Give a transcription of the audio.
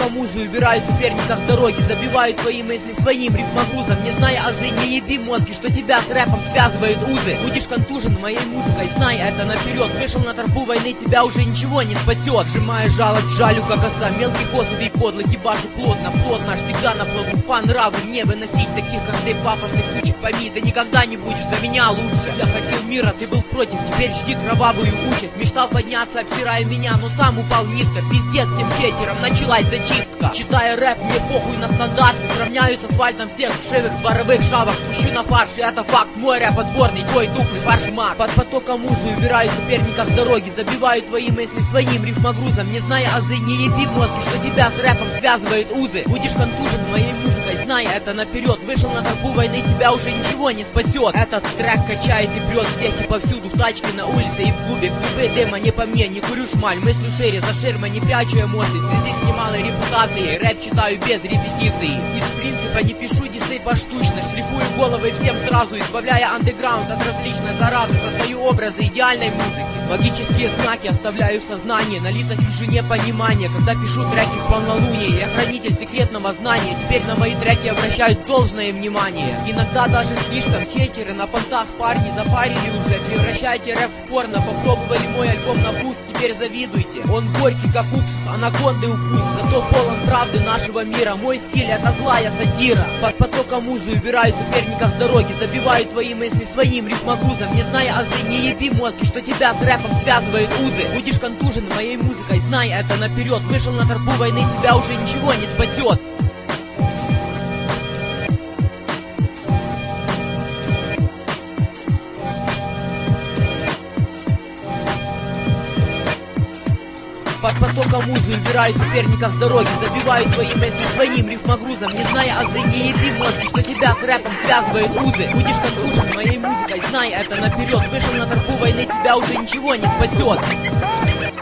потока музы убираю соперников с дороги, забиваю твои мысли своим рифмогрузом, не зная азы, не еби мозги, что тебя с рэпом связывает узы. Будешь контужен моей музыкой, знай это наперед. Вышел на тропу войны, тебя уже ничего не спасет. Сжимая жалость, жалю как оса, мелкий косовый подлый, ебашу плотно, плод наш всегда на плаву. По нраву не выносить таких, как ты, пафосных сучек, пойми, да никогда не будешь за меня лучше. Я хотел мира, ты был против, теперь жди кровавую участь. Мечтал подняться, обсирая меня, но сам упал низко. Пиздец всем хейтерам, началась зачистка. Читая рэп, мне похуй на стандарты, сравняю с асфальтом всех вшивых дворовых шавок. Пущу на фарш, и это факт, мой рэп отборный, твой тухлый фарш-мат. Под потоком музы убираю соперников с дороги, забиваю твои мысли своим рифмогрузом, не зная азы, не еби мозги, что тебя с рэпом связывает узы. Будешь контужен моей музыкой, знай это наперед. Вышел на тропу войны, тебя уже ничего не спасет. Этот трек качает и прет всех и повсюду, в тачке, на улице и в клубе. Клубы дыма не по мне, не курю шмаль, мыслю шире, за ширмой не прячу эмоций. В связи с немалой репутацией, рэп читаю без репетиции. Из принципа не пишу дисы поштучно, шлифую головы всем сразу, избавляя андеграунд от различной заразы. Создаю образы идеальной музыки, магические знаки оставляю в сознании, на лицах вижу непонимание, когда пишу треки в полнолуние. Я хранитель секретного знания, теперь на мои треки обращают должное внимание. Иногда даже слишком хейтеры на понтах парни запарили уже. Превращайте рэп в порно, попробовали мой альбом на буст, теперь завидуйте. Он горький как уксус, анаконды укус, зато полон правды нашего мира. Мой стиль это злая сатира. Под потоком музы убираю соперников с дороги, забиваю твои мысли своим рифмогрузом, не зная азы, не еби мозги, что тебя с рэпом связывает узы. Будешь контужен моей музыкой, знай это наперед. Вышел на тропу войны, тебя уже ничего не спасет. Под потоком музы убираю соперников с дороги, забиваю твои мысли своим рифмогрузом, не зная азы, не еби мозги, что тебя с рэпом связывает узы. Будешь контужен моей музыкой, знай это наперед. Вышел на тропу войны, тебя уже ничего не спасет.